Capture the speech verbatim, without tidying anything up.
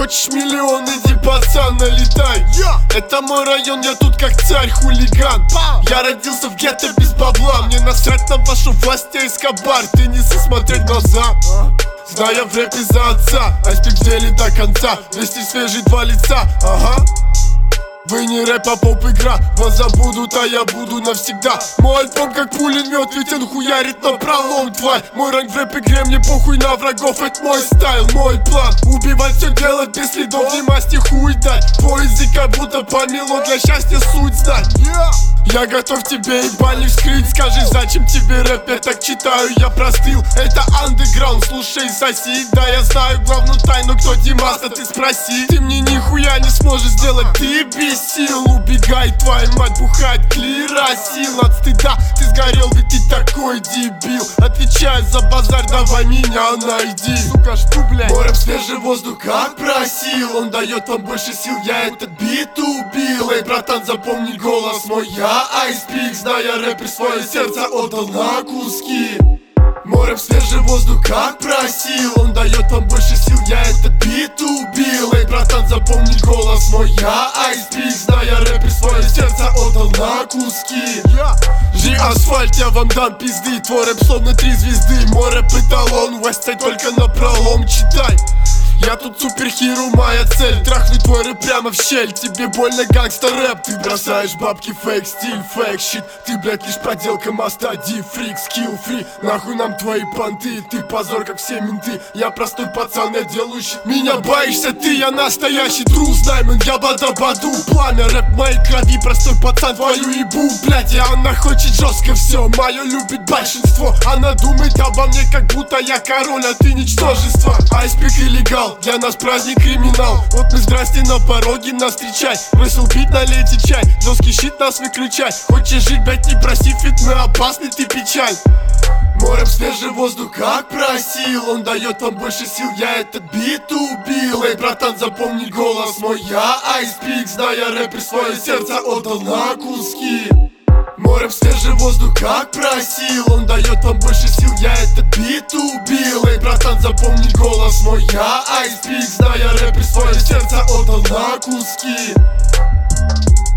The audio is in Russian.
Хочешь миллион, иди, пацан, налетай. Это мой район, я тут как царь, хулиган. Я родился в гетто без бабла. Мне насрать на вашу власть, я Эскобар. Ты не смотреть в глаза, зная в рэпе за отца. Айспик в деле до конца, вести свежие два лица. Ага. Вы не рэп, а поп-игра. Вас забудут, а я буду навсегда. Мой альбом как пулемет, ведь он хуярит на пролом, тварь. Мой ранг в рэп-игре, мне похуй на врагов. Это мой стайл, мой план. Убивать, все делать без следов, не масти хуй дать. По языка будто помело, для счастья суть знать. Я готов тебе ебальник вскрыть. Скажи, зачем тебе рэп, я так читаю, я простыл. Это андеграунд, слушай, соси. Да, я знаю главную тайну, кто Димас, а ты спроси. Ты мне нихуя не сможешь сделать, ты без сил. Убегай, твоя мать бухает клиросил. От стыда ты сгорел, ведь ты такой дебил. Отвечай за базар, давай меня найди. Сука, что, блядь? Морем свежий воздух, как просил. Он дает вам больше сил, я этот бит убил. Эй, братан, запомни голос мой, я Айспик, зная рэпер, свое сердце отдал на куски. Морем свежий воздух, как просил. Он дает вам больше сил, я этот бит убил. Эй, братан, запомни голос мой, я Айспик, зная рэпер, свое сердце отдал на куски. Жи асфальт, я вам дам пизды. Твой рэп словно три звезды. Мой рэп эталон, Westside только на пролом, читай. Я тут суперхиру, моя цель трахнуть твой рэп прямо в щель. Тебе больно, гангста рэп. Ты бросаешь бабки, фейк стиль, фейк щит. Ты, блядь, лишь подделка моста, дифрик, скилл фри. Нахуй нам твои понты, ты позор, как все менты. Я простой пацан, я делаю щит. Меня боишься ты, я настоящий тру. Знай, мэн, я бада-баду. Пламя, рэп моей крови, простой пацан, твою ебу. Блядь, и она хочет жестко все. Мое любит большинство. Она думает обо мне, как будто я король, а ты ничтожество. Айспик и легал, для нас праздник криминал. Вот мы здрасте на пороге, нас встречай. Бросил пить, налейте чай. Жесткий щит, нас выключай. Хочешь жить, блять, не проси, ведь мы опасны, ты печаль. Морем свежий воздух, как просил. Он дает вам больше сил, я этот бит убил. Эй, братан, запомни голос мой, я Айспик, зная рэпер, свое сердце отдал на куски. Морем свежий воздух, как просил. Он дает вам больше сил, я этот бит убил. Эй, братан, запомни голос мой, я Айспик, зная рэпер, свое сердце отдал на куски.